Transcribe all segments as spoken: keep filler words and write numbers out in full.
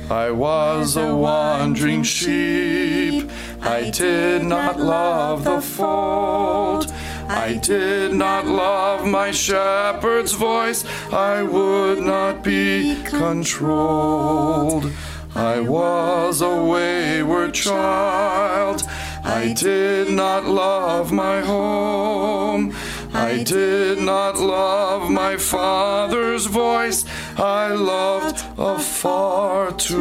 I was a wandering sheep. I did not love the fold. I did not love my shepherd's voice. I would not be controlled. I was a wayward child. I did not love my home. I did not love my father's voice. I loved afar to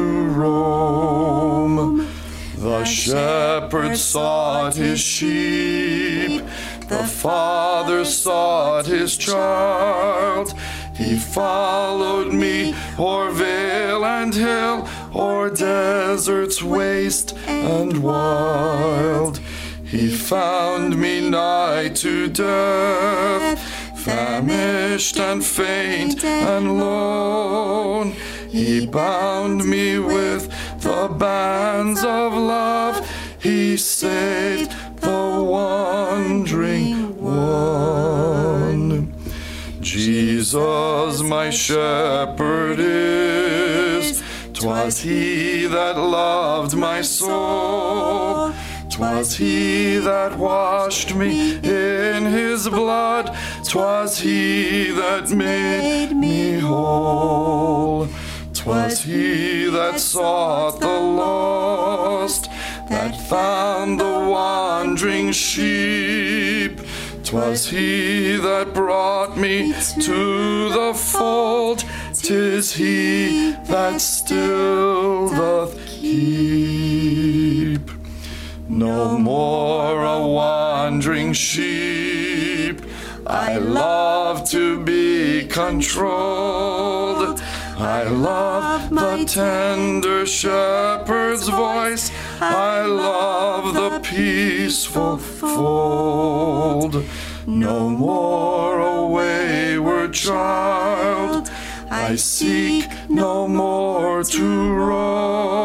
roam. The shepherd sought his sheep. The father sought his child. He followed me o'er vale and hill, o'er deserts waste and wild. He found me nigh to death, famished and faint and lone. He bound me with the bands of love. He saved the wandering one. Jesus, my shepherd is. 'Twas he that loved my soul. 'Twas he that washed me in his blood. 'Twas he that made me whole. 'Twas he that sought the lost, that found the wandering sheep. 'Twas he that brought me to the fold. 'Tis he that still doth keep. No more a wandering sheep. I love to be controlled. I love the tender shepherd's voice. I love the peaceful fold. No more a wayward child. I seek no more to roam.